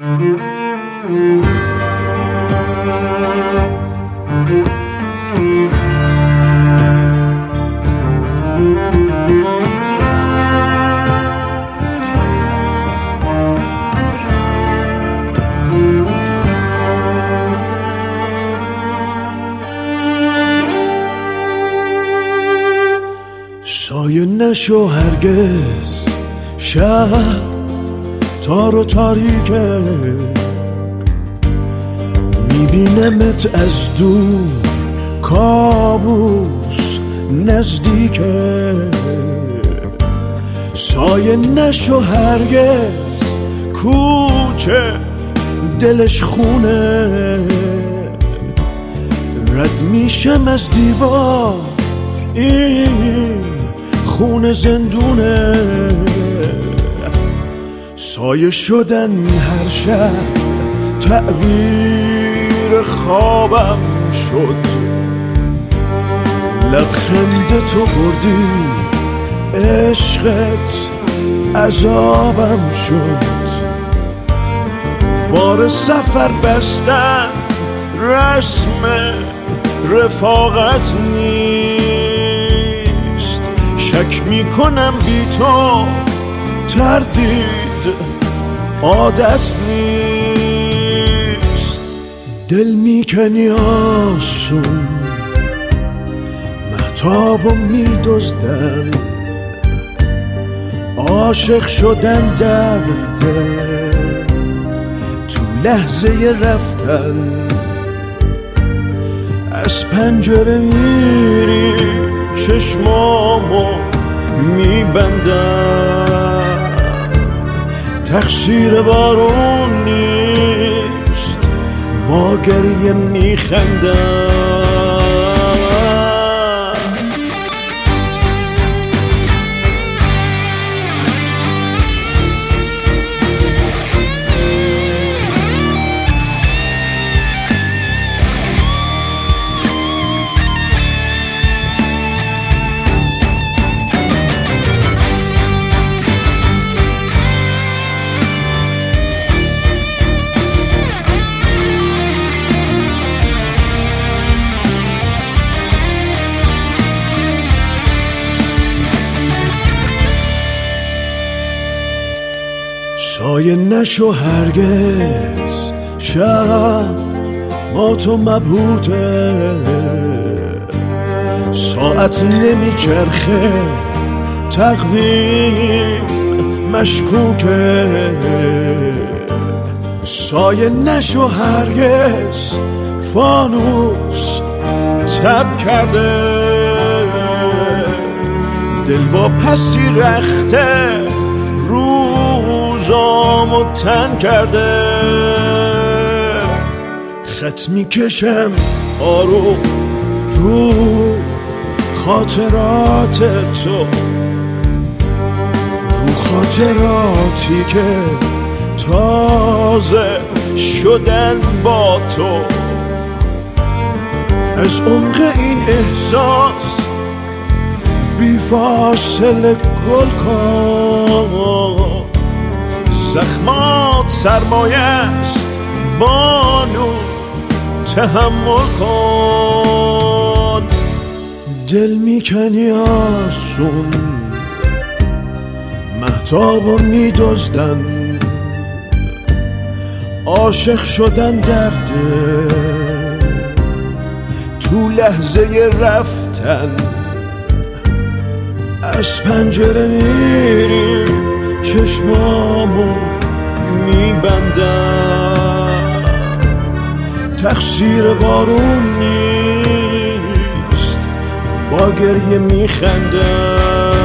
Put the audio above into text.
سایه نشو هرگز شب تار و تاریکه، میبینمت از دور کابوس نزدیکه. سایه نشو هرگز کوچه دلش خونه، رد میشم از دیوار این خونه زندونه. سایه شدن هر شب تعبیر خوابم شد، لبخند تو بردی عشقت عذابم شد. بار سفر بستن رسم رفاقت نیست، شک میکنم بی تو تردید عادت نیست. دل میکنی آسون مهتابو میدزدن، عاشق شدن درده تو لحظه رفتن. از پنجره میری چشمامو میبندم، تقصیر بارون نیست با گریه میخندم. سایه نشو هرگز شب ما تو مبهوته، ساعت نمیچرخه تقویم مشکوکه. سایه نشو هرگز فانوس تب کرده، دل با پسی رخته روزامو تن کرده. خط میکشم آروم رو خاطرات تو، رو خاطراتی که تازه شدن با تو. از عمق این احساس بی فاصله گل کن، زخمات سرمایه است بانو تحمل کن. دل میکنی آسون مهتابو میدزدن، عاشق شدن درده تو لحظه رفتن. از پنجره میری چشمامو میبندم، تقصیر بارون نیست با گریه میخندم.